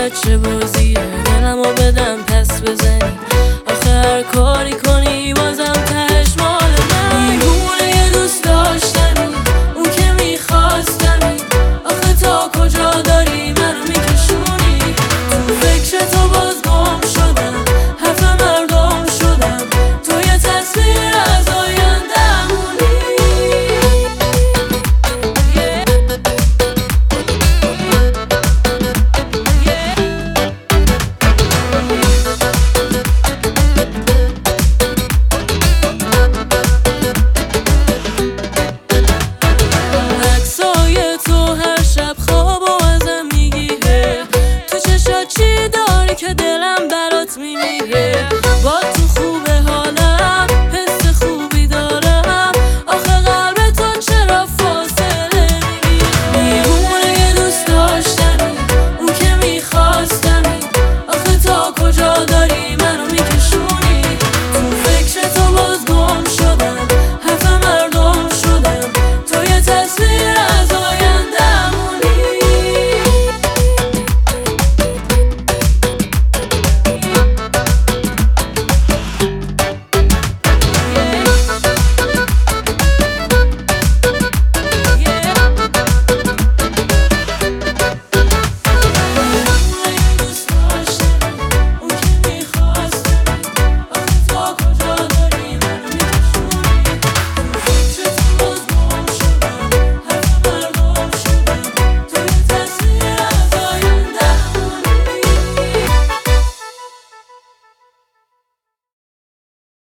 بچه بازیه، دلمو بدم پس بزنی. آخه هر کاری کنی بازم تهش مال من. دیوونه یه دوست داشتنی، اون که میخواستمی. آخه تا کجا داری منو میکشونی؟ تو فکر تو باز گم شدم، حرف مردم شدم. تو یه تصویر از آینده‌مونی. عکسای تو هر شب خوابو ازم میگیره. تو چشات چی داری که دلم برات میمیره؟ با تو خوبه حالم، حس خوبی دارم. آخه قلب تو چرا فاصله میگیره؟ دیوونه یه دوست داشتنی، اون که میخواستمی. آخه تا کجا داری